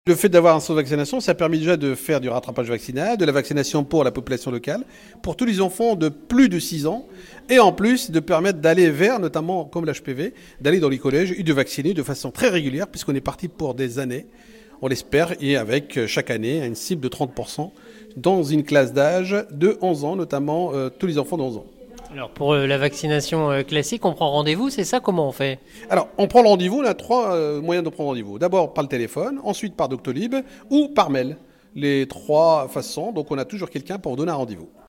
Le fait d'avoir un centre de vaccination, ça permet déjà de faire du rattrapage vaccinal, de la vaccination pour la population locale, pour tous les enfants de plus de 6 ans, et en plus de permettre d'aller vers, notamment comme l'HPV, d'aller dans les collèges et de vacciner de façon très régulière, puisqu'on est parti pour des années, on l'espère, et avec chaque année une cible de 30% dans une classe d'âge de 11 ans, notamment tous les enfants de 11 ans. Alors pour la vaccination classique, on prend rendez-vous, c'est ça? Comment on fait? Alors, on prend le rendez-vous, on a trois moyens de prendre rendez-vous. D'abord par le téléphone, ensuite par Doctolib ou par mail. Les trois façons, donc on a toujours quelqu'un pour donner un rendez-vous.